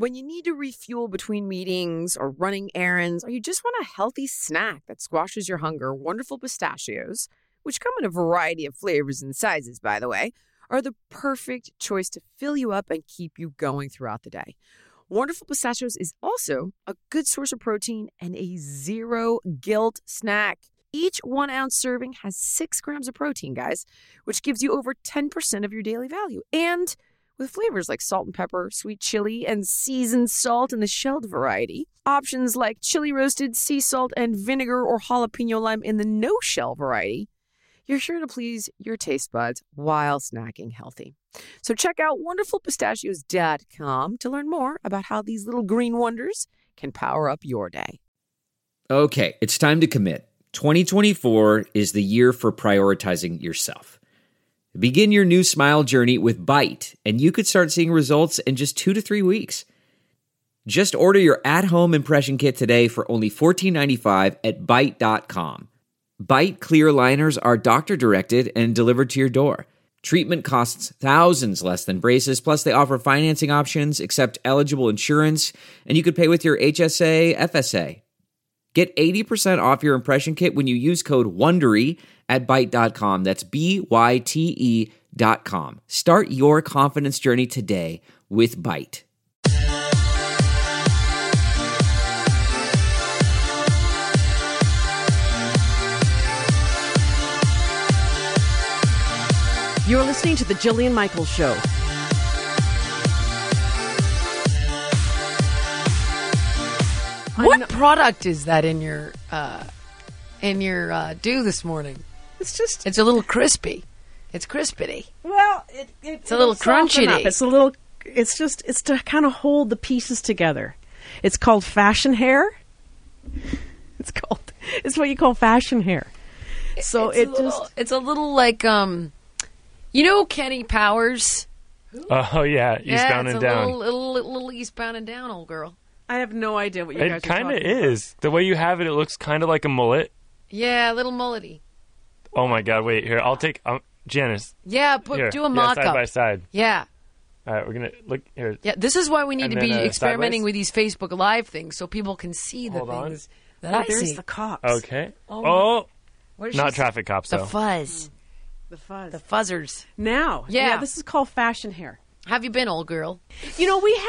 When you need to refuel between meetings or running errands, or you just want a healthy snack that squashes your hunger, Wonderful Pistachios, which come in a variety of flavors and sizes, by the way, are the perfect choice to fill you up and keep you going throughout the day. Wonderful Pistachios is also a good source of protein and a zero guilt snack. Each 1 ounce serving has 6 grams of protein, guys, which gives you over 10% of your daily value. And with flavors like salt and pepper, sweet chili, and seasoned salt in the shelled variety, options like chili roasted, sea salt, and vinegar or jalapeno lime in the no-shell variety, you're sure to please your taste buds while snacking healthy. So check out wonderfulpistachios.com to learn more about how these little green wonders can power up your day. Okay, it's time to commit. 2024 is the year for prioritizing yourself. Begin your new smile journey with Byte, and you could start seeing results in just 2 to 3 weeks. Just order your at-home impression kit today for only $14.95 at Byte.com. Byte clear liners are doctor-directed and delivered to your door. Treatment costs thousands less than braces, plus they offer financing options, accept eligible insurance, and you could pay with your HSA, FSA. Get 80% off your impression kit when you use code WONDERY at Byte.com. That's BYTE.com. Start your confidence journey today with Byte. You're listening to The Jillian Michaels Show. What product is that in your dew this morning? It's a little crispy. It's crispity. Well, it's a little crunchy. It's to kind of hold the pieces together. It's called fashion hair. It's what you call fashion hair. So it's a little like Kenny Powers. Oh yeah, eastbound and down. Little eastbound and down, old girl. I have no idea what you guys are talking about. It kind of is. The way you have it, it looks kind of like a mullet. Yeah, a little mullety. Oh my God! Wait, here I'll take Janice. Yeah, do a mock-up. Side by side. Yeah. All right, we're gonna look here. Yeah, this is why we need to be experimenting with these Facebook Live things so people can see the things that I see. There's the cops. Okay. Not traffic cops though. The fuzz. The fuzz. The fuzzers. Now. Yeah. This is called fashion hair. Have you been, old girl? We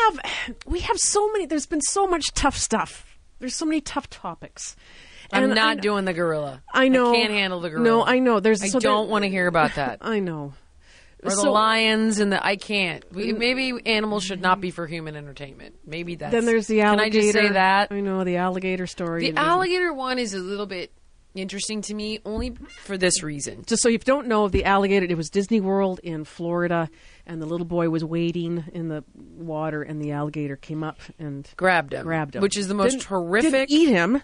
have so many. There's been so much tough stuff. There's so many tough topics. I'm not doing the gorilla. I know. I can't handle the gorilla. No, I know. I don't want to hear about that. I know. Or the lions and I can't. Maybe animals should not be for human entertainment. Maybe that's... Then there's the alligator. Can I just say that? I know, the alligator story. The alligator one is a little bit interesting to me, only for this reason. Just so you don't know, the alligator, it was Disney World in Florida, and the little boy was wading in the water, and the alligator came up and grabbed him. Which is the most horrific... Didn't eat him.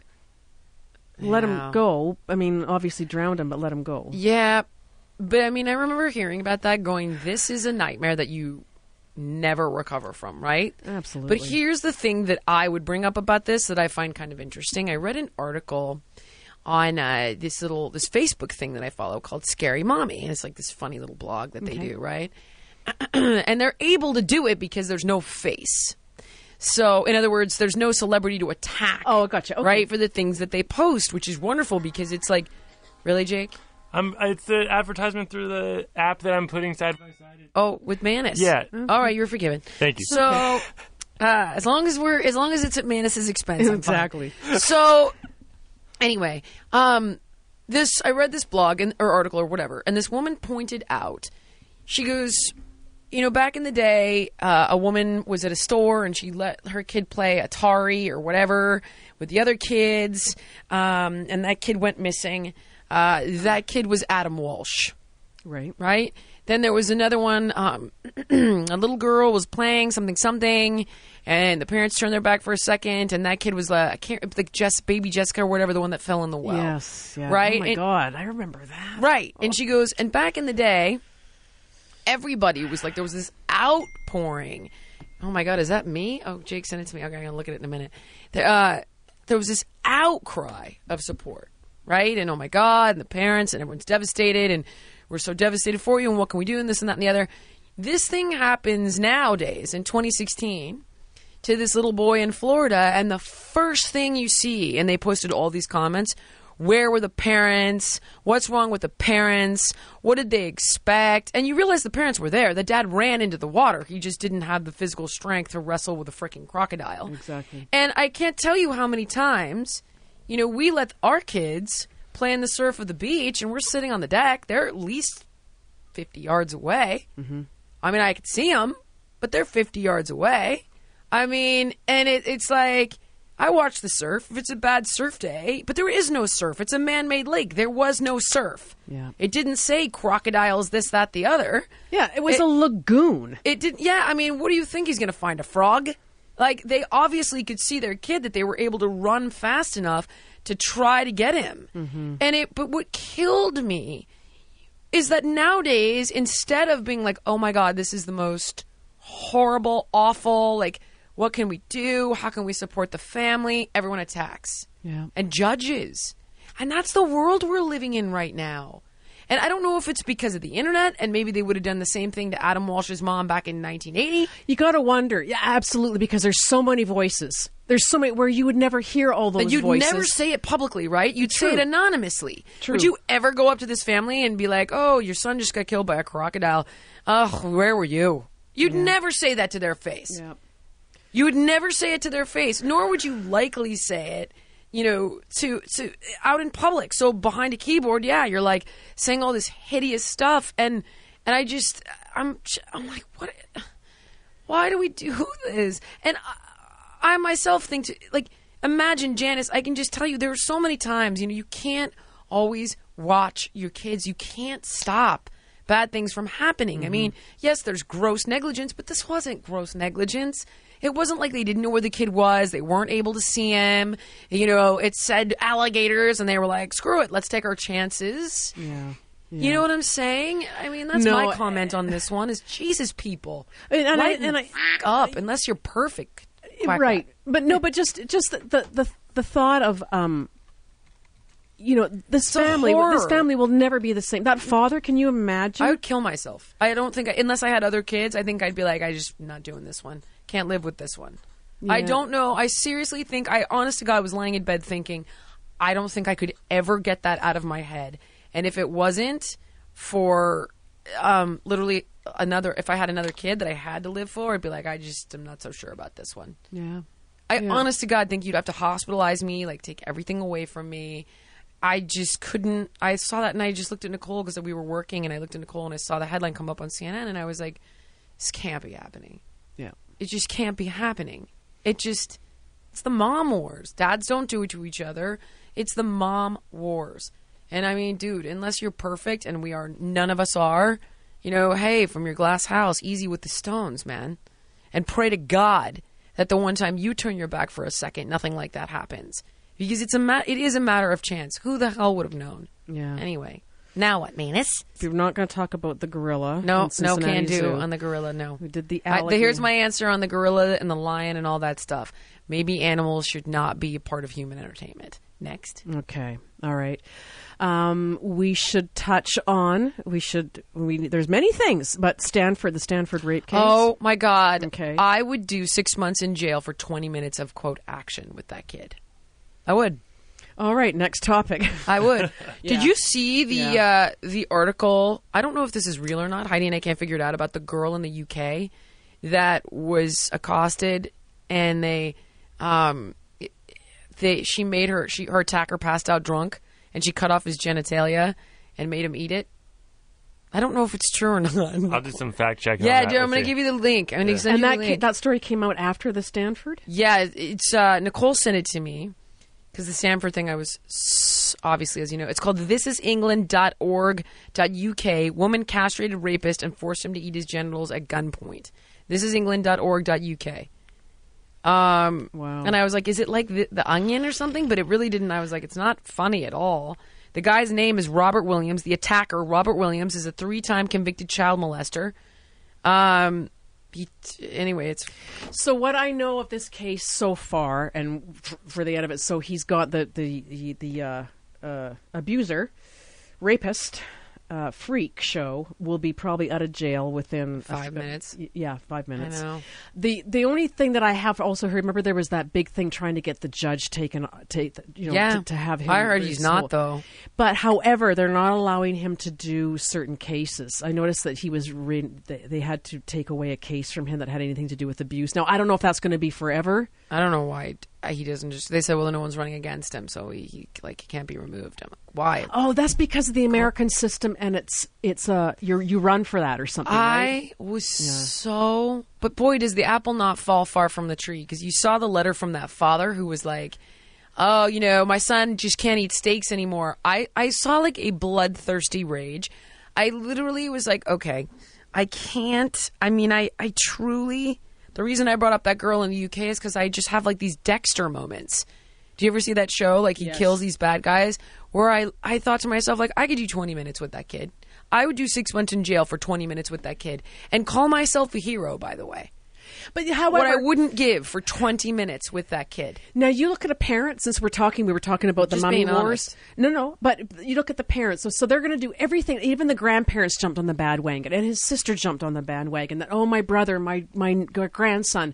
Let him go. I mean, obviously drowned him, but let him go. Yeah, but I mean, I remember hearing about that going, this is a nightmare that you never recover from, right? Absolutely. But here's the thing that I would bring up about this that I find kind of interesting. I read an article on this Facebook thing that I follow called Scary Mommy. And it's like this funny little blog that they do, right? And they're able to do it because there's no face. So, in other words, there's no celebrity to attack. Oh, gotcha. Okay. Right, for the things that they post, which is wonderful because it's like, really, Jake? It's the advertisement through the app that I'm putting side by side. Oh, with Manus. Yeah. All right, you're forgiven. Thank you. So, as long as it's at Manus's expense, I'm exactly. fine. So, anyway, I read this blog or article or whatever, and this woman pointed out. She goes, back in the day, a woman was at a store and she let her kid play Atari or whatever with the other kids, and that kid went missing. That kid was Adam Walsh. Right? Then there was another one. A little girl was playing something, and the parents turned their back for a second, and that kid was baby Jessica or whatever, the one that fell in the well. Yes. Yeah. Right? Oh, my God. I remember that. Right. And she goes, and back in the day, everybody was like, there was this outpouring. Oh, my God, is that me? Oh, Jake sent it to me. Okay, I'm going to look at it in a minute. There was this outcry of support. Right? And oh my God, and the parents, and everyone's devastated, and we're so devastated for you, and what can we do, and this and that and the other. This thing happens nowadays in 2016. to this little boy in Florida, and the first thing you see, and they posted all these comments, where were the parents? What's wrong with the parents? What did they expect? And you realize the parents were there. The dad ran into the water. He just didn't have the physical strength to wrestle with a freaking crocodile. Exactly. And I can't tell you how many times, we let our kids play in the surf of the beach, and we're sitting on the deck. They're at least 50 yards away. Mm-hmm. I mean, I could see them, but they're 50 yards away. I mean, and it's like, I watch the surf if it's a bad surf day, but there is no surf. It's a man-made lake. There was no surf. Yeah. It didn't say crocodiles, this, that, the other. Yeah, it was a lagoon. It did. Yeah, I mean, what do you think he's going to find? A frog? Like, they obviously could see their kid, that they were able to run fast enough to try to get him. Mm-hmm. But what killed me is that nowadays, instead of being like, oh my God, this is the most horrible, awful, like, what can we do? How can we support the family? Everyone attacks. Yeah. And judges. And that's the world we're living in right now. And I don't know if it's because of the internet, and maybe they would have done the same thing to Adam Walsh's mom back in 1980. You got to wonder. Yeah, absolutely, because there's so many voices. There's so many where you would never hear all those voices. You'd never say it publicly, right? You'd True. say it anonymously. True. Would you ever go up to this family and be like, oh, your son just got killed by a crocodile. Oh, where were you? You'd never say that to their face. Yeah. You would never say it to their face, nor would you likely say it, to out in public. So behind a keyboard, you're like saying all this hideous stuff, and I'm like, what? Why do we do this? And I myself think, imagine, Janice, I can just tell you, there are so many times, you can't always watch your kids. You can't stop bad things from happening. Mm-hmm. I mean, yes, there's gross negligence, but this wasn't gross negligence. It wasn't like they didn't know where the kid was. They weren't able to see him. It said alligators, and they were like, screw it, let's take our chances. Yeah. You know what I'm saying? I mean, that's my comment on this one is, Jesus, people. And I up, unless you're perfect. Quack, right. quack. But no, but just the thought of, this family will never be the same. That father, can you imagine? I would kill myself. I don't think, unless I had other kids, I think I'd be like, I just not doing this one. Can't live with this one. Yeah. I don't know. I seriously think, honest to God, was lying in bed thinking, I don't think I could ever get that out of my head. And if it wasn't for literally if I had another kid that I had to live for, I'd be like, I'm not so sure about this one. Yeah. Honest to God, think you'd have to hospitalize me, like take everything away from me. I just couldn't. I saw that and I just looked at Nicole because we were working, and I looked at Nicole and I saw the headline come up on CNN, and I was like, this can't be happening. Yeah. It just can't be happening. It's the mom wars. Dads don't do it to each other. It's the mom wars. And I mean, dude, unless you're perfect, and none of us are, hey, from your glass house, easy with the stones, man. And pray to God that the one time you turn your back for a second, nothing like that happens. Because it is a matter of chance. Who the hell would have known? Yeah. Anyway. Now what, Manus? We're not going to talk about the gorilla. No, can do on the gorilla, no. We did the alligator. Here's my answer on the gorilla and the lion and all that stuff. Maybe animals should not be a part of human entertainment. Next. Okay. All right. We should touch on, there's many things, but the Stanford rape case. Oh, my God. Okay. I would do 6 months in jail for 20 minutes of, quote, action with that kid. I would. All right, next topic. I would. Yeah. Did you see the article? I don't know if this is real or not. Heidi and I can't figure it out, about the girl in the UK that was accosted, and her attacker passed out drunk, and she cut off his genitalia and made him eat it. I don't know if it's true or not. I'll do some fact checking. Yeah, dude, I'm going to give you the link. I'm going to send you the link. That story came out after the Stanford? Yeah, it's Nicole sent it to me. Because the Stanford thing, I was obviously, as you know, it's called thisisengland.org.uk. Woman castrated rapist and forced him to eat his genitals at gunpoint. Thisisengland.org.uk. Wow. And I was like, is it like the Onion or something? But it really didn't. I was like, it's not funny at all. The guy's name is Robert Williams. The attacker, Robert Williams, is a 3-time convicted child molester. It's so what I know of this case so far, and for the end of it, so he's got the abuser, rapist, freak show will be probably out of jail within 5 minutes. 5 minutes. I know. The only thing that I have also heard, remember there was that big thing trying to get the judge to have him. I heard he's not though. But however, they're not allowing him to do certain cases. I noticed that he was they had to take away a case from him that had anything to do with abuse. Now I don't know if that's going to be forever. I don't know why he doesn't just. They said, well, no one's running against him, so he can't be removed. I'm like, why? Oh, that's because of the American system, and it's you run for that or something. I was so, but boy, does the apple not fall far from the tree, because you saw the letter from that father who was like, oh, my son just can't eat steaks anymore. I saw like a bloodthirsty rage. I literally was like, okay, I can't. I mean, I truly. The reason I brought up that girl in the UK is because I just have like these Dexter moments. Do you ever see that show? Like he kills these bad guys, where I thought to myself, like, I could do 20 minutes with that kid. I would do 6 months in jail for 20 minutes with that kid and call myself a hero, by the way. But however, what I wouldn't give for 20 minutes with that kid. Now you look at a parent. Since we were talking about Just the mummy being wars. honest. No, but you look at the parents. So they're going to do everything. Even the grandparents jumped on the bandwagon, and his sister jumped on the bandwagon. That my brother, my grandson,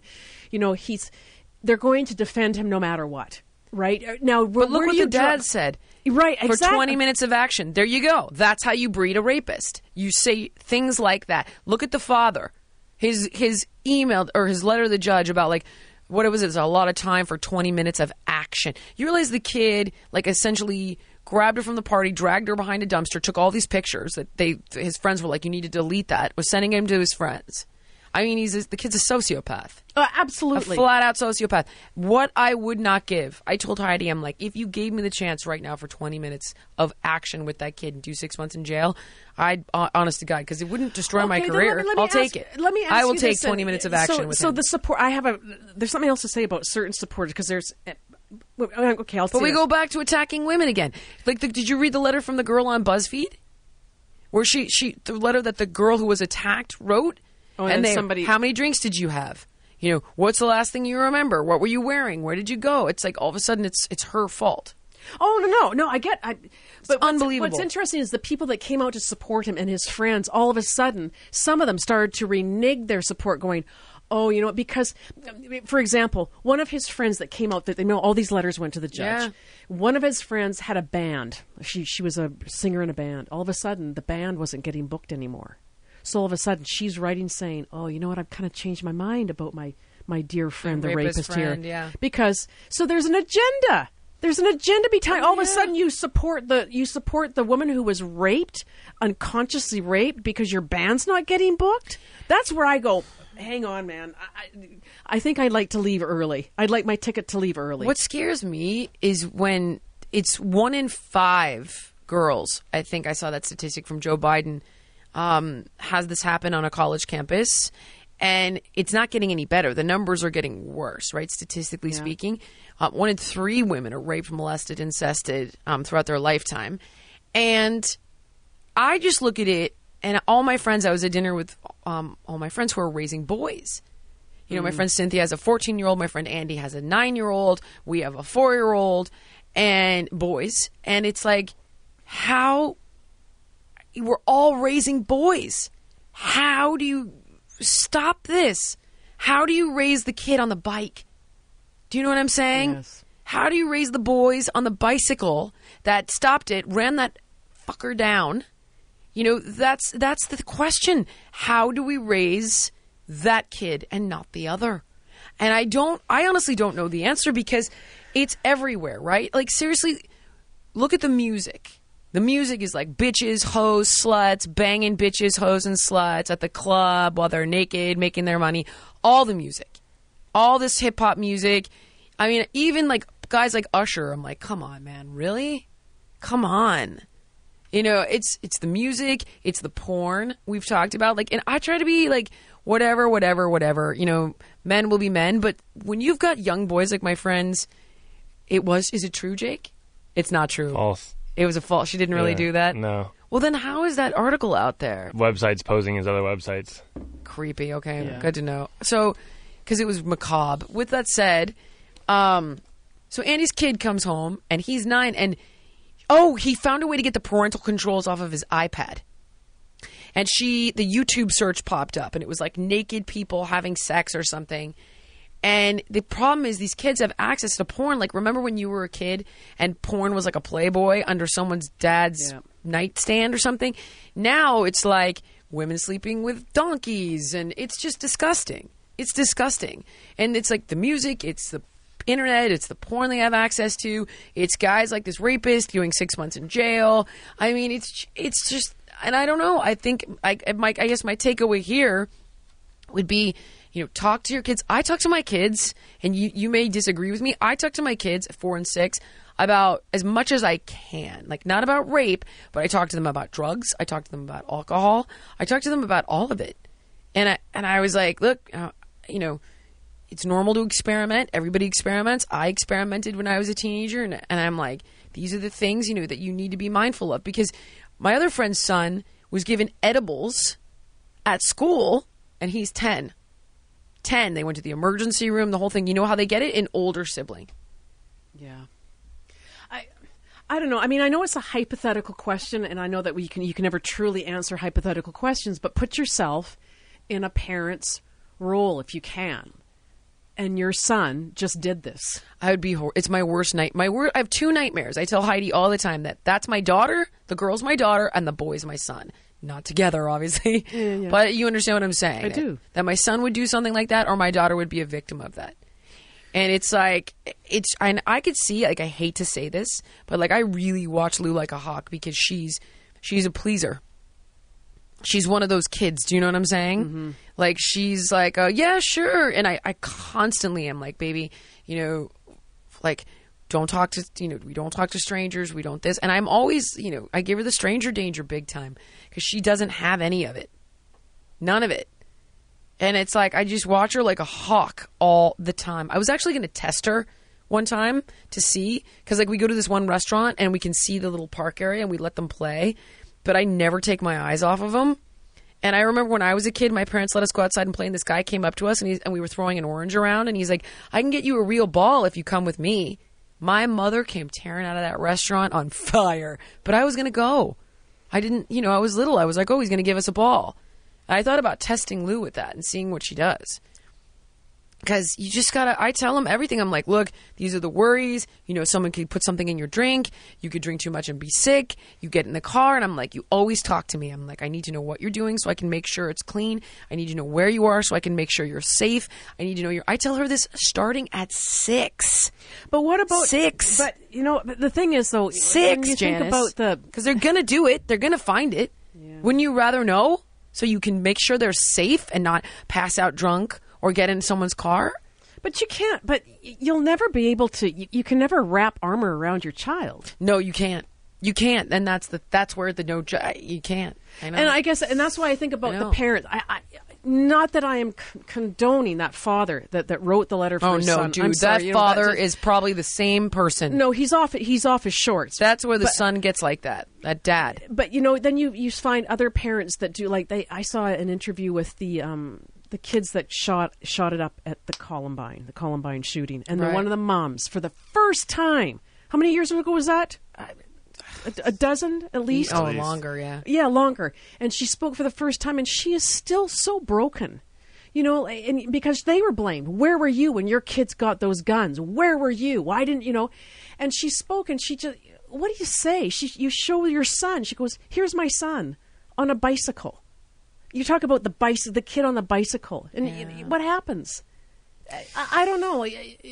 they're going to defend him no matter what. Right now, but look what the dad said. Right, exactly. For 20 minutes of action. There you go. That's how you breed a rapist. You say things like that. Look at the father. His email or his letter to the judge about like what it was. It's a lot of time for 20 minutes of action. You realize the kid like essentially grabbed her from the party, dragged her behind a dumpster, took all these pictures that his friends were like, you need to delete that. Was sending him to his friends. I mean, the kid's a sociopath. Absolutely. A flat-out sociopath. What I would not give, I told Heidi, I'm like, if you gave me the chance right now for 20 minutes of action with that kid and do 6 months in jail, I'd, honest to God, because it wouldn't destroy my career. I'll take it. Let me ask I will you take this, 20 minutes of action with him. So the support, there's something else to say about certain supporters, because there's, okay, I'll say But we go back to attacking women again. Like, did you read the letter from the girl on BuzzFeed? Where the letter that the girl who was attacked wrote? Oh, and somebody. How many drinks did you have? What's the last thing you remember? What were you wearing? Where did you go? It's like all of a sudden it's her fault. Oh no! I get. But unbelievable. What's interesting is the people that came out to support him and his friends. All of a sudden, some of them started to renege their support, going, "Oh, you know what?" Because, for example, one of his friends that came out, that all these letters went to the judge. Yeah. One of his friends had a band. She was a singer in a band. All of a sudden, the band wasn't getting booked anymore. So all of a sudden, she's writing saying, "Oh, you know what? I've kind of changed my mind about my dear friend, the rapist friend, here." yeah. Because there's an agenda. There's an agenda behind. All of a sudden, you support the woman who was raped, unconsciously raped, because your band's not getting booked. That's where I go. Hang on, man. I think I'd like to leave early. I'd like my ticket to leave early. What scares me is when it's 1 in 5 girls. I think I saw that statistic from Joe Biden. Has this happen on a college campus, and it's not getting any better. The numbers are getting worse, right? Statistically speaking, 1 in 3 women are raped, molested, incested throughout their lifetime. And I just look at it, and all my friends, I was at dinner with all my friends who are raising boys. My friend Cynthia has a 14-year-old. My friend Andy has a 9-year-old. We have a 4-year-old and boys. And it's like, how... We're all raising boys. How do you stop this? How do you raise the kid on the bike? Do you know what I'm saying? Yes. How do you raise the boys on the bicycle that stopped it, ran that fucker down? That's the question. How do we raise that kid and not the other? And I honestly don't know the answer, because it's everywhere, right? Like, seriously, look at the music. The music is like bitches, hoes, sluts, banging bitches, hoes, and sluts at the club while they're naked, making their money. All the music. All this hip-hop music. I mean, even like guys like Usher, I'm like, come on, man, really? Come on. It's the music, it's the porn we've talked about. Like, and I try to be like, whatever. Men will be men. But when you've got young boys like my friends, is it true, Jake? It's not true. False. It was a fault. She didn't really do that? No. Well, then how is that article out there? Websites posing as other websites. Creepy. Okay, Good to know. So, because it was macabre. With that said, so Andy's kid comes home, and he's 9, and Oh, he found a way to get the parental controls off of his iPad. And the YouTube search popped up, and it was like naked people having sex or something. And the problem is these kids have access to porn. Like, remember when you were a kid and porn was like a Playboy under someone's dad's nightstand or something? Now it's like women sleeping with donkeys, and it's just disgusting. It's disgusting. And it's like the music, it's the internet, it's the porn they have access to. It's guys like this rapist doing 6 months in jail. I mean, it's just, and I don't know. I think, I guess my takeaway here would be, talk to your kids. I talk to my kids, and you may disagree with me. I talk to my kids at 4 and 6 about as much as I can. Like, not about rape, but I talk to them about drugs. I talk to them about alcohol. I talk to them about all of it. And I was like, look, it's normal to experiment. Everybody experiments. I experimented when I was a teenager, and I'm like, these are the things, that you need to be mindful of. Because my other friend's son was given edibles at school, and he's 10. 10. They went to the emergency room, the whole thing. You know how they get it? An older sibling. Yeah. I don't know. I mean, I know it's a hypothetical question, and I know that you can never truly answer hypothetical questions, but put yourself in a parent's role if you can. And your son just did this. I would be. It's my worst night. I have 2 nightmares. I tell Heidi all the time that's my daughter. The girl's my daughter, and the boy's my son. Not together, obviously. Yeah. But you understand what I'm saying. I do. That my son would do something like that, or my daughter would be a victim of that. And it's like, and I could see, like, I hate to say this, but like, I really watch Lou like a hawk because she's a pleaser. She's one of those kids. Do you know what I'm saying? Mm-hmm. Like, she's like, yeah, sure. And I constantly am like, baby, like, don't talk to, we don't talk to strangers. We don't this. And I'm always, I give her the stranger danger big time because she doesn't have any of it. None of it. And it's like, I just watch her like a hawk all the time. I was actually going to test her one time to see, because like we go to this one restaurant and we can see the little park area and we let them play, but I never take my eyes off of them. And I remember when I was a kid, my parents let us go outside and play, and this guy came up to us and we were throwing an orange around, and he's like, I can get you a real ball if you come with me. My mother came tearing out of that restaurant on fire, but I was going to go. I didn't, I was little. I was like, oh, he's going to give us a ball. And I thought about testing Lou with that and seeing what she does. Because you just gotta, I tell them everything. I'm like, look, these are the worries. Someone could put something in your drink. You could drink too much and be sick. You get in the car, and I'm like, you always talk to me. I'm like, I need to know what you're doing so I can make sure it's clean. I need to know where you are so I can make sure you're safe. I need to know I tell her this starting at 6. But what about 6? But the thing is, though, 6, when you Janice, think about because they're gonna do it. They're gonna find it. Yeah. Wouldn't you rather know so you can make sure they're safe and not pass out drunk or get in someone's car? But you can't. But you'll never be able to. You can never wrap armor around your child. No, you can't. You can't. And that's where you can't. I know. And I guess, and that's why I think about the parents. I not that I am condoning that father that wrote the letter for his son. Oh no, dude, that father is probably the same person. No, he's off his shorts. That's where the son gets like that. That dad. But then you find other parents that do like I saw an interview with the kids that shot it up at the Columbine shooting, and then one of the moms for the first time. How many years ago was that? A dozen at least. Oh, longer, yeah. Yeah, longer. And she spoke for the first time, and she is still so broken. And because they were blamed. Where were you when your kids got those guns? Where were you? Why didn't And she spoke, and she just, what do you say? You show your son. She goes, here's my son on a bicycle. You talk about the kid on the bicycle, and what happens? I don't know.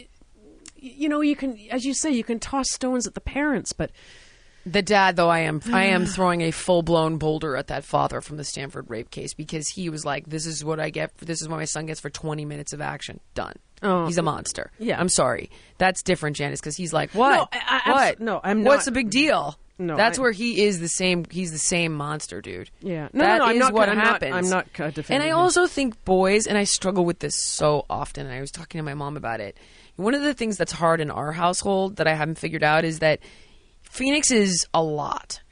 You can, as you say, you can toss stones at the parents, but the dad, though, I am throwing a full-blown boulder at that father from the Stanford rape case, because he was like, this is what I get. This is what my son gets for 20 minutes of action. Done. Oh, he's a monster. Yeah. I'm sorry. That's different, Janice, because he's like, what? No, what? No, I'm not. What's the big deal? No, that's where he is the same. He's the same monster, dude. Yeah, I'm not defending And I him. also think boys, and I struggle with this so often. And I was talking to my mom about it. One of the things that's hard in our household that I haven't figured out is that Phoenix is a lot.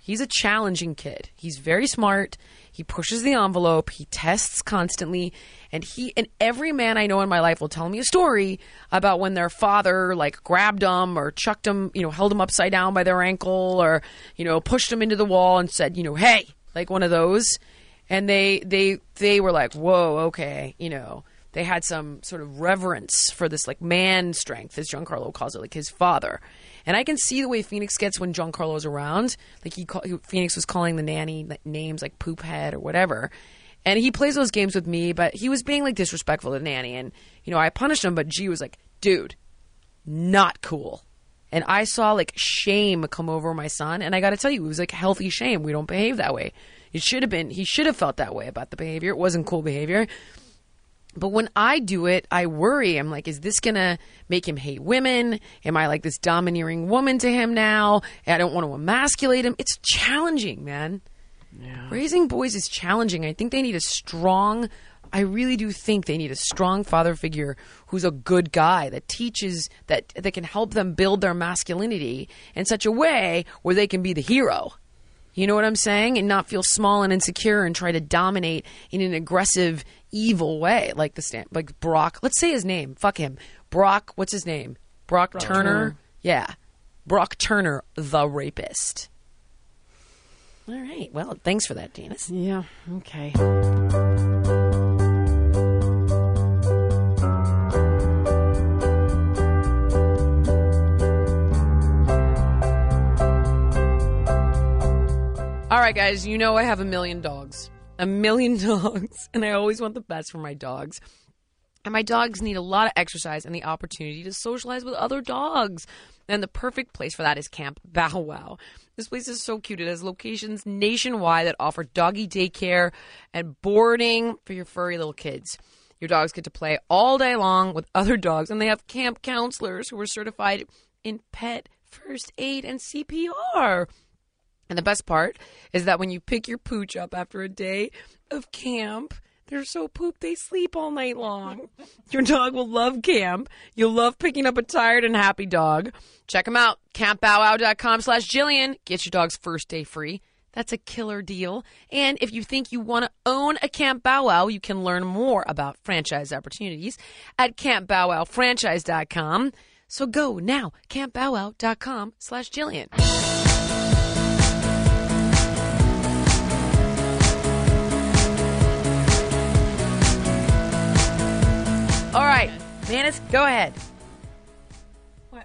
He's a challenging kid. He's very smart. He pushes the envelope. He tests constantly. And every man I know in my life will tell me a story about when their father like grabbed them or chucked them, held them upside down by their ankle or, pushed them into the wall and said, hey, like one of those. And they were like, whoa, okay, They had some sort of reverence for this like man strength, as Giancarlo calls it, like his father. And I can see the way Phoenix gets when Giancarlo's around. Like Phoenix was calling the nanny names like poop head or whatever. And he plays those games with me, but he was being like disrespectful to the nanny. And, I punished him, but G was like, dude, not cool. And I saw like shame come over my son. And I got to tell you, it was like healthy shame. We don't behave that way. He should have felt that way about the behavior. It wasn't cool behavior. But when I do it, I worry. I'm like, is this going to make him hate women? Am I like this domineering woman to him now? I don't want to emasculate him. It's challenging, man. Yeah. Raising boys is challenging. I think they need I really do think they need a strong father figure who's a good guy that teaches, that can help them build their masculinity in such a way where they can be the hero. You know what I'm saying? And not feel small and insecure and try to dominate in an aggressive, evil way. Like Brock. Let's say his name. Fuck him. Brock, what's his name? Brock Turner. Yeah. Brock Turner, the rapist. All right. Well, thanks for that, Janice. Yeah. Okay. All right, guys, I have 1 million dogs. 1 million dogs. And I always want the best for my dogs. And my dogs need a lot of exercise and the opportunity to socialize with other dogs. And the perfect place for that is Camp Bow Wow. This place is so cute. It has locations nationwide that offer doggy daycare and boarding for your furry little kids. Your dogs get to play all day long with other dogs. And they have camp counselors who are certified in pet first aid and CPR. And the best part is that when you pick your pooch up after a day of camp, they're so pooped they sleep all night long. Your dog will love camp. You'll love picking up a tired and happy dog. Check them out. CampBowWow.com/Jillian. Get your dog's first day free. That's a killer deal. And if you think you want to own a Camp Bow Wow, you can learn more about franchise opportunities at CampBowWowFranchise.com. So go now. CampBowWow.com/Jillian. All right, Manus, go ahead. What?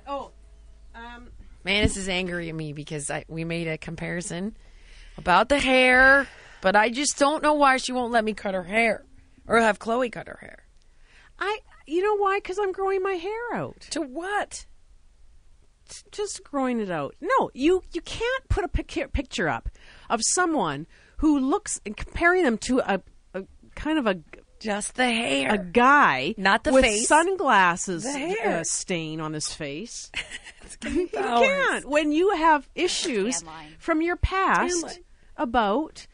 Manus is angry at me because we made a comparison about the hair, but I just don't know why she won't let me cut her hair or have Chloe cut her hair. You know why? Because I'm growing my hair out. To what? Just growing it out. No, you can't put a picture up of someone who looks and comparing them to a kind of a. Just the hair. A guy not the with face. Sunglasses the hair. Stain on his face. You can't. When you have issues from your past about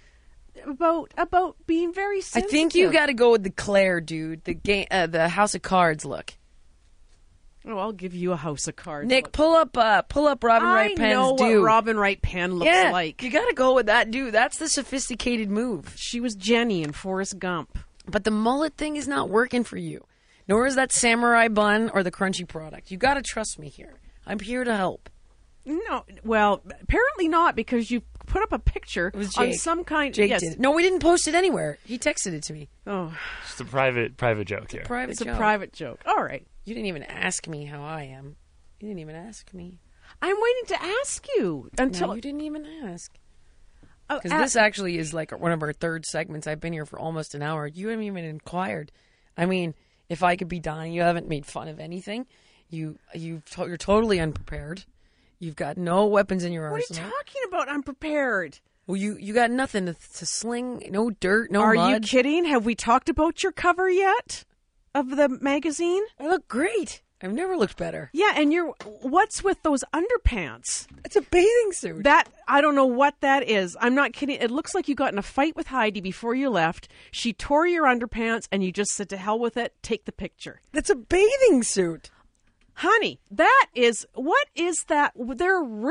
being very sensitive. I think you got to go with the Claire dude, the House of Cards look. Oh, I'll give you a House of Cards. Nick, pull up Robin Wright Penn's I know dude. what Robin Wright Penn looks like. You got to go with that dude. That's the sophisticated move. She was Jenny in Forrest Gump. But the mullet thing is not working for you. Nor is that samurai bun or the crunchy product. You got to trust me here. I'm here to help. No, well, apparently not, because you put up a picture on some kind. Jake did it. No, we didn't post it anywhere. He texted it to me. Oh, it's a private joke here. It's a private joke. All right. You didn't even ask me how I am. You didn't even ask me. I'm waiting to ask you until you didn't even ask. Because this actually is like one of our third segments. I've been here for almost an hour. You haven't even inquired. I mean, if I could be Donnie, you haven't made fun of anything. You're totally unprepared. You've got no weapons in your arsenal. What are you talking about? Unprepared. Well, you got nothing to sling. No dirt. No mud. Are you kidding? Have we talked about your cover yet of the magazine? I look great. I've never looked better. Yeah, and what's with those underpants? It's a bathing suit. I don't know what that is. I'm not kidding. It looks like you got in a fight with Heidi before you left. She tore your underpants and you just said to hell with it, take the picture. That's a bathing suit. Honey, what is that? They're ripped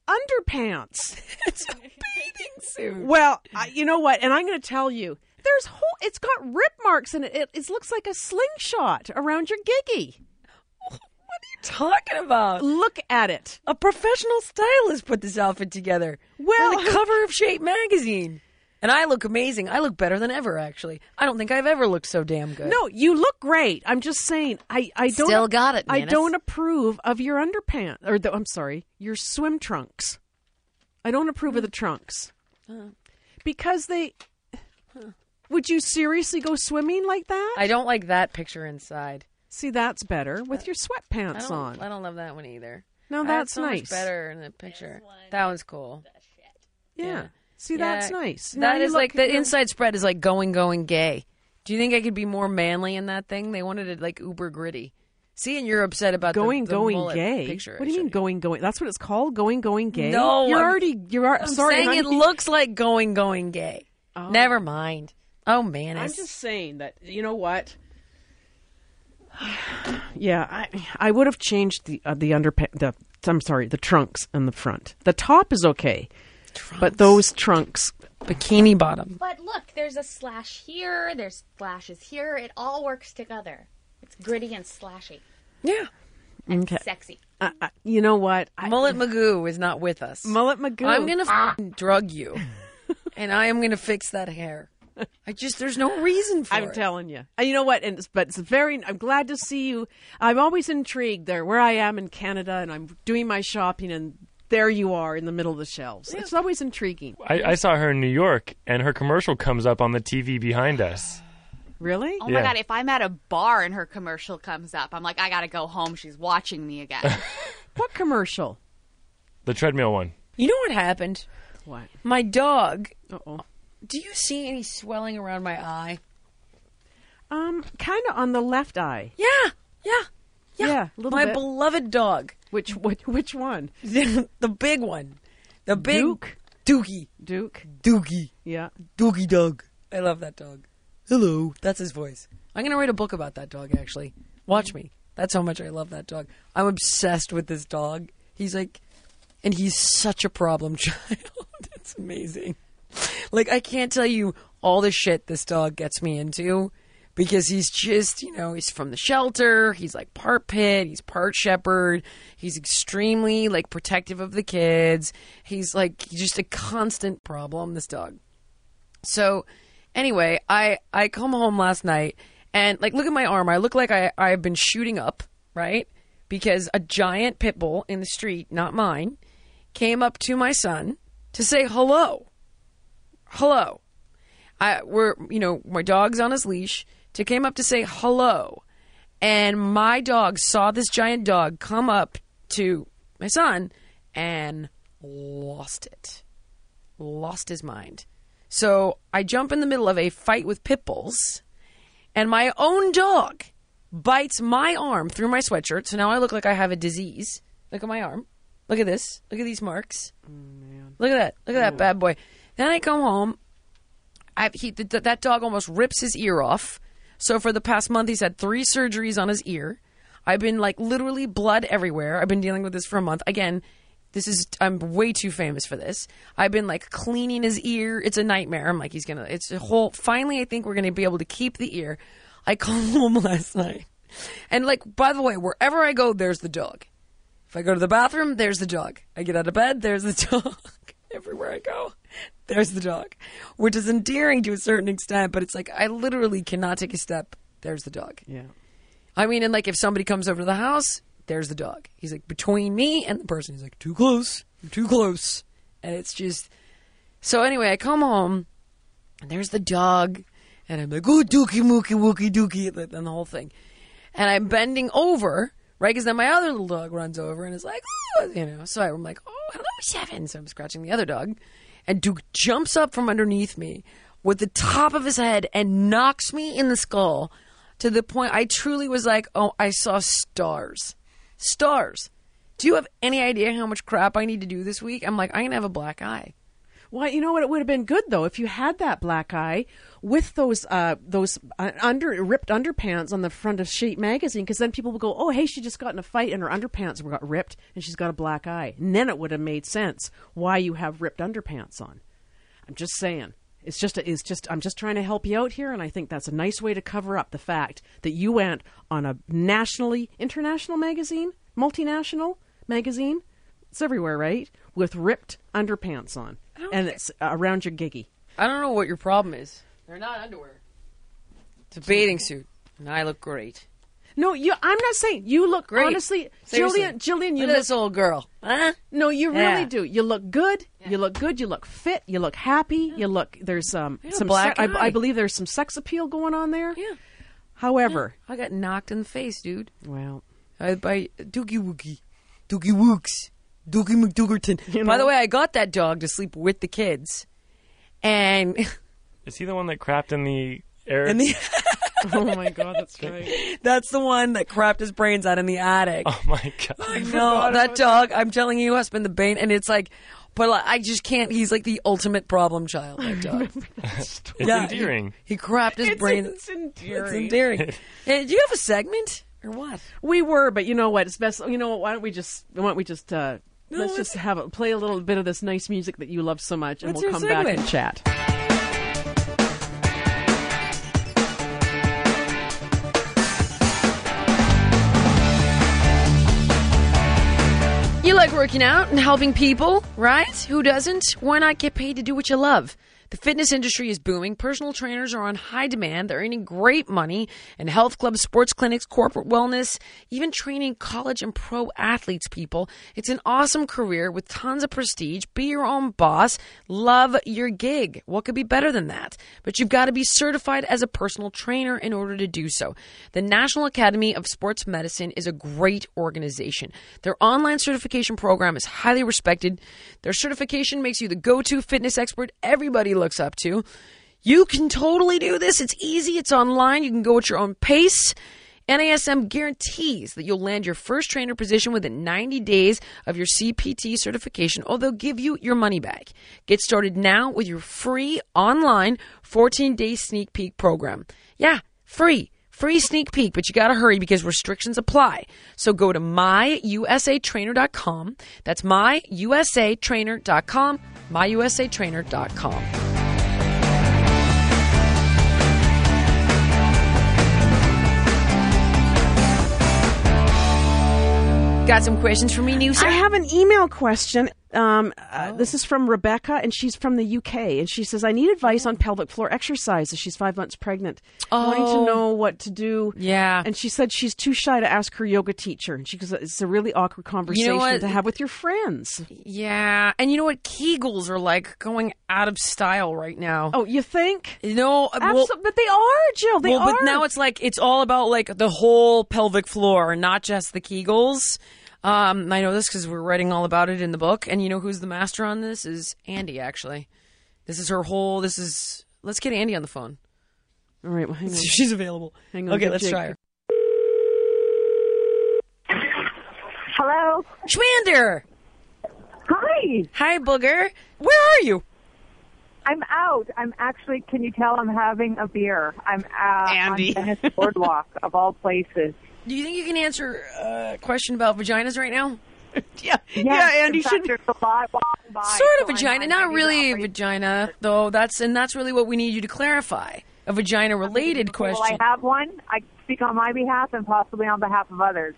underpants. It's a bathing suit. Well, you know what? And I'm going to tell you, it's got rip marks in it. It looks like a slingshot around your giggy. What are you talking about? Look at it. A professional stylist put this outfit together. Well, on the cover of Shape magazine. And I look amazing. I look better than ever, actually. I don't think I've ever looked so damn good. No, you look great. I'm just saying, I don't Still got it, I Menace. don't approve of your underpants, I'm sorry, your swim trunks. I don't approve of the trunks because they. Would you seriously go swimming like that? I don't like that picture inside. See, that's better with your sweatpants on. I don't love that one either. No, that's so nice. Much better in the picture. That one's cool. Yeah. See, Yeah. that's nice. Now That you is look- like the inside spread is like going gay. Do you think I could be more manly in that thing? They wanted it like uber gritty. See, and you're upset about going the mullet gay. picture. What do you mean going? That's what it's called. Going gay. No, I'm sorry. saying honey. it looks like going gay. Oh. Never mind. Oh man, I'm just saying that. You know what? Yeah, I would have changed the underpants. I'm sorry, the trunks in the front. The top is okay, but those trunks. bikini bottom. But look, there's a slash here, there's slashes here. It all works together. It's gritty and slashy Yeah. and Okay. sexy. You know what? Mullet Magoo is not with us. Mullet Magoo. I'm gonna drug you, and I am gonna fix that hair. There's no reason for it. I'm telling you. And you know what? But it's I'm glad to see you. I'm always intrigued there where I am in Canada and I'm doing my shopping and there you are in the middle of the shelves. It's always intriguing. I saw her in New York, and her commercial comes up on the TV behind us. Really? Oh Yeah. my God, if I'm at a bar and her commercial comes up, I'm like, I gotta go home. She's watching me again. What commercial? The treadmill one. You know what happened? What? My dog. Uh-oh. Do you see any swelling around my eye? Kind of on the left eye. Yeah. Yeah, a little My bit. beloved dog. Which one? The big one. The big Duke? Dookie. Duke? Dookie. Yeah. Dookie dog. I love that dog. Hello. That's his voice. I'm going to write a book about that dog, actually. Watch me. That's how much I love that dog. I'm obsessed with this dog. He's such a problem child. It's amazing. Like, I can't tell you all the shit this dog gets me into because he's just, he's from the shelter. He's like part pit. He's part shepherd. He's extremely like protective of the kids. He's like just a constant problem, this dog. So anyway, I come home last night and like, look at my arm. I look like I've been shooting up, right? Because a giant pit bull in the street, not mine, came up to my son to say hello. Hello. My dog's on his leash. Came up to say hello. And my dog saw this giant dog come up to my son and lost it. Lost his mind. So I jump in the middle of a fight with pit bulls, and my own dog bites my arm through my sweatshirt. So now I look like I have a disease. Look at my arm. Look at this. Look at these marks. Look at that. Look at that bad boy. Then I come home. That dog almost rips his ear off. So for the past month, he's had 3 surgeries on his ear. I've been like literally blood everywhere. I've been dealing with this for a month. Again, I'm way too famous for this. I've been like cleaning his ear. It's a nightmare. I'm like, finally I think we're going to be able to keep the ear. I come home last night. And like, by the way, wherever I go, there's the dog. If I go to the bathroom, there's the dog. I get out of bed, there's the dog. Everywhere I go, there's the dog. Which is endearing to a certain extent, but it's like I literally cannot take a step. There's the dog. Yeah. I mean, and like if somebody comes over to the house, there's the dog. He's like between me and the person. He's like, too close. You're too close. And it's just... So anyway, I come home, and there's the dog. And I'm like, oh, dookie, mookie, wookie, dookie, and the whole thing. And I'm bending over... Right, because then my other little dog runs over and is like, oh, So I'm like, oh, hello, Seven. So I'm scratching the other dog. And Duke jumps up from underneath me with the top of his head and knocks me in the skull to the point I truly was like, oh, I saw stars. Stars. Do you have any idea how much crap I need to do this week? I'm like, I'm going to have a black eye. Well, you know what? It would have been good though if you had that black eye with those ripped underpants on the front of Shape magazine, because then people would go, "Oh, hey, she just got in a fight and her underpants got ripped, and she's got a black eye." And then it would have made sense why you have ripped underpants on. I'm just saying. I'm just trying to help you out here, and I think that's a nice way to cover up the fact that you went on a international magazine, multinational magazine. It's everywhere, right? With ripped underpants on, and it's around your giggy. I don't know what your problem is. They're not underwear. It's a bathing suit, and I look great. No, I'm not saying you look great. Honestly, Seriously. Jillian, you look at this old girl. Huh? No, you Yeah. really do. You look good. Yeah. You look good. You look fit. You look happy. You look. There's some black eye. I believe there's some sex appeal going on there. Yeah. However, I got knocked in the face, dude. well, By Doogie Woogie. Doogie Wooks. Doogie McDougarton. By the way, I got that dog to sleep with the kids. And Is he the one that crapped in the air? oh my God, that's right. that's the one that crapped his brains out in the attic. Oh my god! I know that dog. I'm telling you, has been the bane, and it's like, but like, I just can't. He's like the ultimate problem child. That dog. It's endearing. He crapped his brains. It's endearing. It's endearing. Hey, do you have a segment or what? We were, but you know what? It's best. You know what? Why don't we just let's just play a little bit of this nice music that you love so much, and What's we'll your come back segment? and chat. You like working out and helping people, right? Who doesn't? Why not get paid to do what you love? The fitness industry is booming. Personal trainers are on high demand. They're earning great money in health clubs, sports clinics, corporate wellness, even training college and pro athletes, people. It's an awesome career with tons of prestige. Be your own boss. Love your gig. What could be better than that? But you've got to be certified as a personal trainer in order to do so. The National Academy of Sports Medicine is a great organization. Their online certification program is highly respected. Their certification makes you the go-to fitness expert everybody looks up to. You can totally do this. It's easy. It's online. You can go at your own pace. NASM guarantees that you'll land your first trainer position within 90 days of your CPT certification, or they'll give you your money back. Get started now with your free online 14-day sneak peek program. Yeah, free sneak peek, but you got to hurry because restrictions apply. So go to myusatrainer.com. That's myusatrainer.com. myusatrainer.com. Got some questions for me, Noosa? I have an email question. This is from Rebecca, and she's from the UK. And she says, I need advice on pelvic floor exercises. She's 5 months pregnant, wanting to know what to do. Yeah. And she said she's too shy to ask her yoga teacher. And she goes, it's a really awkward conversation to have with your friends. Yeah. And you know what? Kegels are like going out of style right now. Oh, you think? No. But they are, Jill. They are. But now it's like, it's all about like the whole pelvic floor, not just the Kegels. I know this because we're writing all about it in the book, and you know who's the master on this is Andy. Actually, this is her whole. Let's get Andy on the phone. All right, well, hang on. She's available. Hang on. Okay, let's try her. Hello. Schwander. Hi. Hi, Booger. Where are you? I'm out. I'm actually. Can you tell I'm having a beer? I'm Andy. on Venice Boardwalk of all places. Do you think you can answer a question about vaginas right now? Yeah, Andy in fact, should. There's a lot walking by, Sort of so vagina, I'm not really a ready. vagina, though. That's really what we need you to clarify. A vagina-related question. Will I have one? I speak on my behalf and possibly on behalf of others.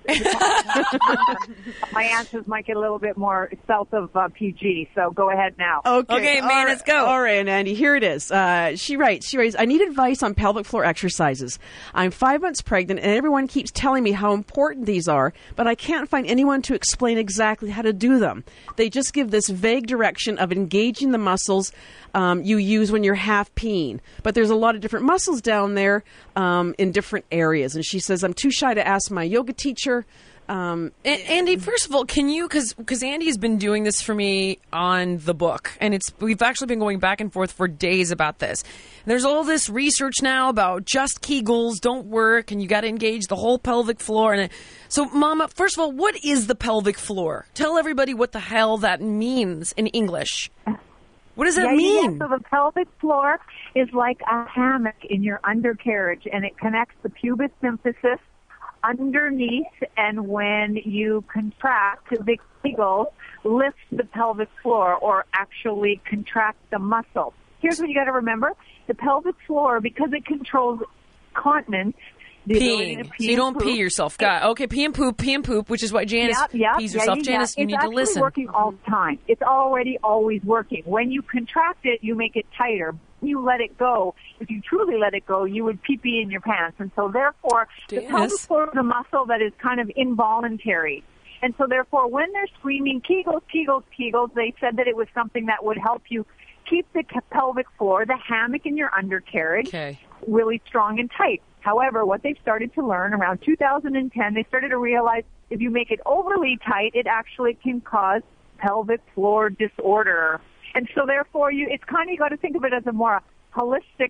My answers might get a little bit more south of PG, so go ahead now. Okay, man, all right. let's go. All right, and Andy, here it is. She writes, I need advice on pelvic floor exercises. I'm 5 months pregnant, and everyone keeps telling me how important these are, but I can't find anyone to explain exactly how to do them. They just give this vague direction of engaging the muscles you use when you're half peeing. But there's a lot of different muscles down there in different areas. And she says, I'm too shy to ask my yoga teacher. Andy, first of all, can you, because Andy's been doing this for me on the book, and we've actually been going back and forth for days about this. There's all this research now about just Kegels don't work, and you got to engage the whole pelvic floor. So, Mama, first of all, what is the pelvic floor? Tell everybody what the hell that means in English. What does that Yeah, mean? so the pelvic floor is like a hammock in your undercarriage, and it connects the pubis symphysis underneath, and when you contract, the Kegels lift the pelvic floor or actually contract the muscle. Here's what you got to remember. The pelvic floor, because it controls continence, the ability to Peeing. pee So you don't and poop, pee yourself. Okay, pee and poop, which is why Janice pees herself. Janice, you need to listen. It's working all the time. It's already always working. When you contract it, you make it tighter. You let it go. If you truly let it go, you would pee in your pants. And so therefore, the pelvic floor is a muscle that is kind of involuntary. And so therefore, when they're screaming Kegels, Kegels, Kegels, they said that it was something that would help you keep the pelvic floor, the hammock in your undercarriage, really strong and tight. However, what they've started to learn around 2010, they started to realize if you make it overly tight, it actually can cause pelvic floor disorder. And so therefore, it's kind of, you got to think of it as a more holistic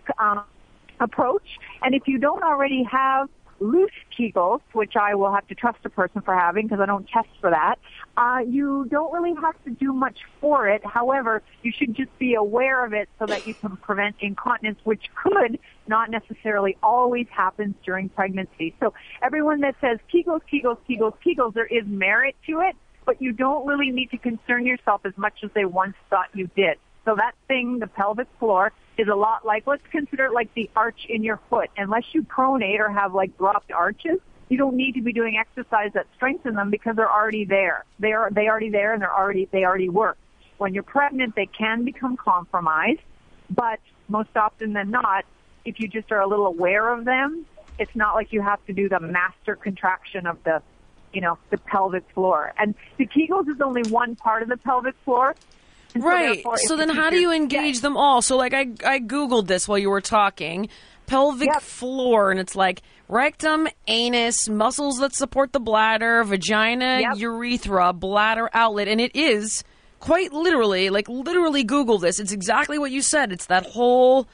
approach. And if you don't already have loose Kegels, which I will have to trust a person for having because I don't test for that, you don't really have to do much for it. However, you should just be aware of it so that you can prevent incontinence, which could not necessarily always happen during pregnancy. So everyone that says Kegels, Kegels, Kegels, Kegels, there is merit to it, but you don't really need to concern yourself as much as they once thought you did. So that thing, the pelvic floor, is a lot like, let's consider it like the arch in your foot. Unless you pronate or have like dropped arches, you don't need to be doing exercise that strengthens them because they're already there. They already there, and they already work. When you're pregnant, they can become compromised, but most often than not, if you just are a little aware of them, it's not like you have to do the master contraction of the pelvic floor. And the Kegels is only one part of the pelvic floor. Right. So then how do you engage them all? So like I Googled this while you were talking. Pelvic floor, and it's like rectum, anus, muscles that support the bladder, vagina, urethra, bladder outlet. And it is quite literally, literally Google this. It's exactly what you said. It's that whole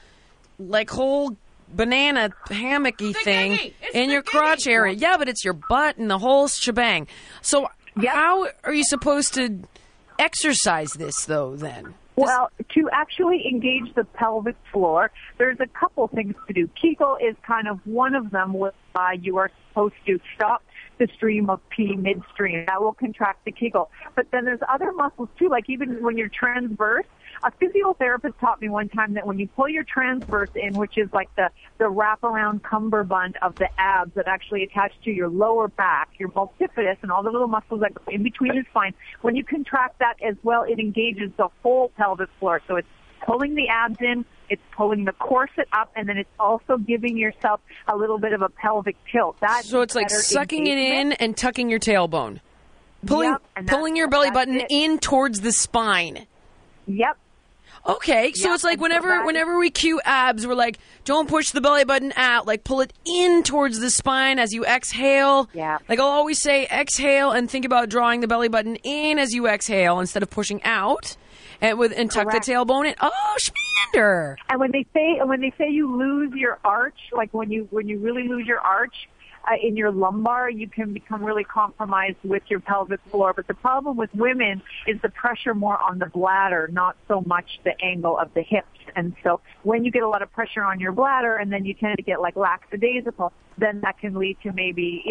banana hammocky thing in your crotch area. Yeah, but it's your butt and the whole shebang. So how are you supposed to exercise this, though, then? Well, to actually engage the pelvic floor, there's a couple things to do. Kegel is kind of one of them where you are supposed to stop the stream of pee midstream. That will contract the Kegel. But then there's other muscles, too, like even when you're transverse. A physiotherapist taught me one time that when you pull your transverse in, which is like the wraparound cummerbund of the abs that actually attach to your lower back, your multifidus, and all the little muscles that go in between the spine, when you contract that as well, it engages the whole pelvic floor. So it's pulling the abs in, it's pulling the corset up, and then it's also giving yourself a little bit of a pelvic tilt. So it's like sucking it in and tucking your tailbone. Pulling your belly button in towards the spine. Yep. Okay, so it's like whenever we cue abs, we're like, don't push the belly button out. Like, pull it in towards the spine as you exhale. Yeah. Like, I'll always say exhale and think about drawing the belly button in as you exhale instead of pushing out. And tuck the tailbone in. Oh, schmander. And when they say you lose your arch, like when you really lose your arch, in your lumbar, you can become really compromised with your pelvic floor. But the problem with women is the pressure more on the bladder, not so much the angle of the hips. And so when you get a lot of pressure on your bladder and then you tend to get like lackadaisical, then that can lead to maybe,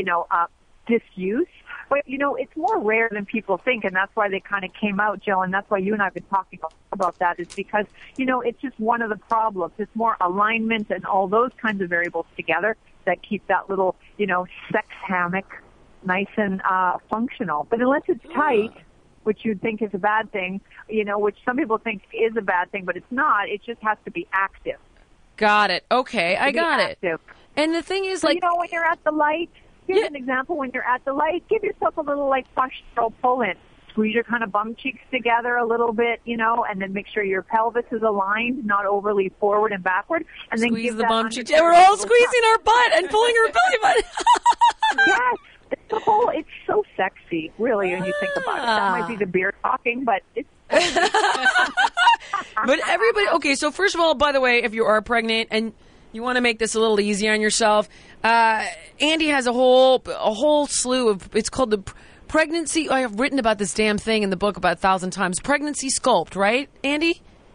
disuse. But, it's more rare than people think, and that's why they kind of came out, Jill, and that's why you and I have been talking about that, is because, it's just one of the problems. It's more alignment and all those kinds of variables together that keep that little, sex hammock nice and functional. But unless it's tight, which you'd think is a bad thing, which some people think is a bad thing, but it's not, it just has to be active. Got it. Okay, I got it. And the thing is, so, when you're at the light, here's an example. When you're at the light, give yourself a little, push, throw, pull in. Squeeze your kind of bum cheeks together a little bit, and then make sure your pelvis is aligned, not overly forward and backward. And then squeeze the bum cheeks. Yeah, we're all squeezing our butt and pulling our belly button. Yes. It's so sexy, really, when you think about it. That might be the beer talking, but it's... But everybody... Okay, so first of all, by the way, if you are pregnant and you want to make this a little easy on yourself, Andy has a whole slew of... It's called the... Pregnancy, I have written about this damn thing in the book about 1,000 times. Pregnancy Sculpt, right, Andy?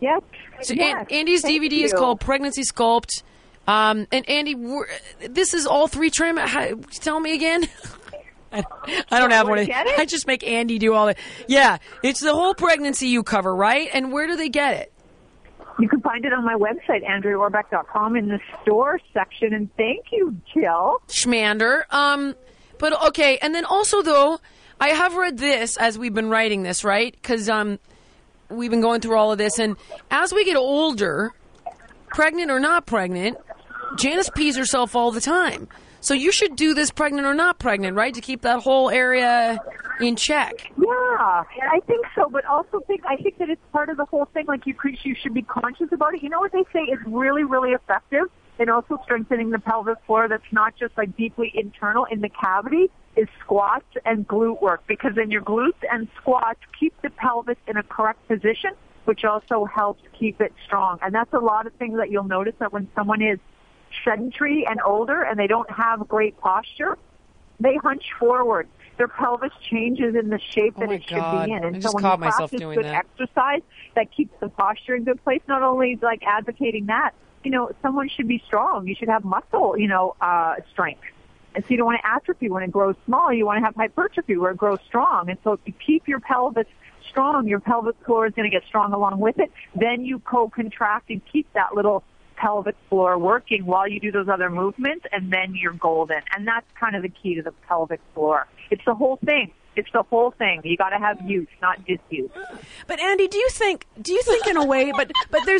Yes. So yes. Andy's Thank DVD is you. called Pregnancy Sculpt. And Andy, this is all 3 trim. Tell me again. I don't have one. I just make Andy do all that. Yeah, it's the whole pregnancy you cover, right? And where do they get it? You can find it on my website, AndreaOrbeck.com, in the store section. And thank you, Jill. Schmander. But okay, and then also though, I have read this as we've been writing this, right? Because we've been going through all of this, and as we get older, pregnant or not pregnant, Janice pees herself all the time. So you should do this pregnant or not pregnant, right? To keep that whole area in check. Yeah, I think so, but also I think that it's part of the whole thing. Like you should be conscious about it. You know what they say is really, really effective in also strengthening the pelvic floor. That's not just like deeply internal in the cavity. Is squats and glute work, because then your glutes and squats keep the pelvis in a correct position, which also helps keep it strong. And that's a lot of things that you'll notice that when someone is sedentary and older and they don't have great posture, they hunch forward. Their pelvis changes in the shape that it should be in. And I so just when caught you myself practice doing good that. exercise that keeps the posture in good place, not only like advocating that, someone should be strong. You should have muscle, strength. And so you don't want to atrophy when it grows small. You want to have hypertrophy where it grows strong. And so if you keep your pelvis strong, your pelvic floor is going to get strong along with it. Then you co-contract and keep that little pelvic floor working while you do those other movements, and then you're golden. And that's kind of the key to the pelvic floor. It's the whole thing. It's the whole thing. You got to have use, not disuse. But Andy, do you think in a way, but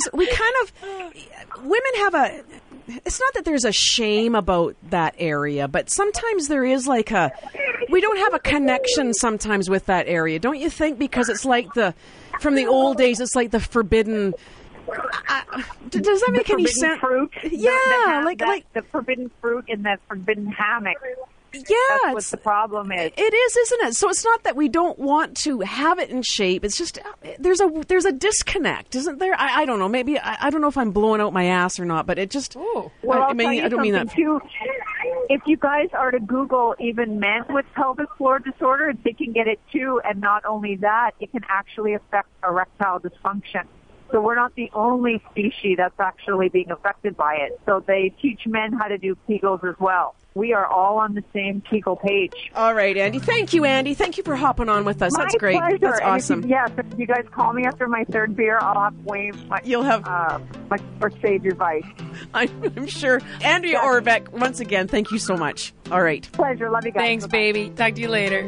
women have it's not that there's a shame about that area, but sometimes there is we don't have a connection sometimes with that area, don't you think? Because it's like from the old days, it's like the forbidden. Does that make any sense? Fruit, yeah, like the forbidden fruit in the forbidden hammock. Yeah, that's what the problem is. It is, isn't it? So it's not that we don't want to have it in shape. It's just there's a disconnect, isn't there? I don't know. Maybe I don't know if I'm blowing out my ass or not, but it just. Well, I don't mean that. Too. If you guys are to Google even men with pelvic floor disorder, they can get it too. And not only that, it can actually affect erectile dysfunction. So we're not the only species that's actually being affected by it. So they teach men how to do Kegels as well. We are all on the same Kegel page. All right, Andy. Thank you, Andy. Thank you for hopping on with us. That's great. Pleasure. That's awesome. If you guys call me after my third beer, I'll have way much. You'll have much more sage advice. I'm sure. Andrea Orbeck, once again, thank you so much. All right. Pleasure. Love you guys. Thanks, Bye-bye. baby. Talk to you later.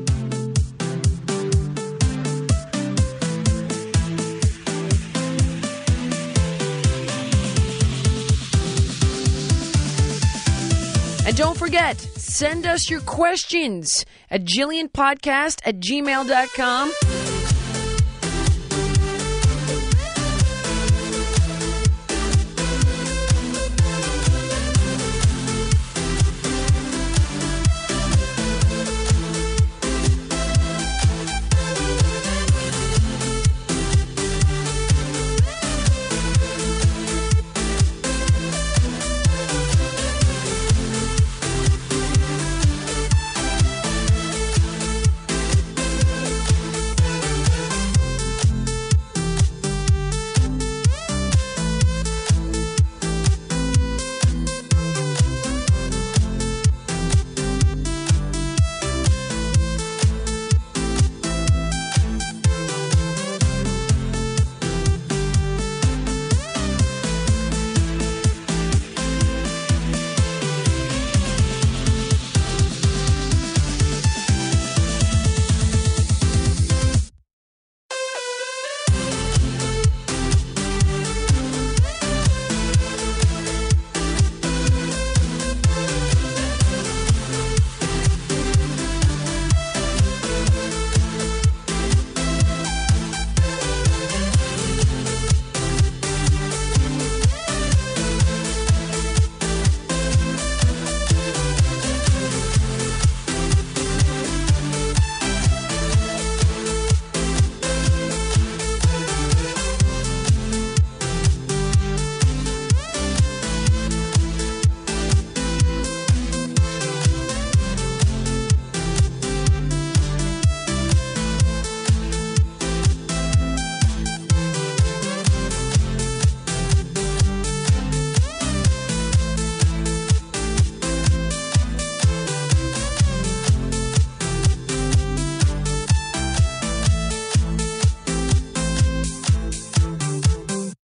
And don't forget, send us your questions at JillianPodcast@gmail.com.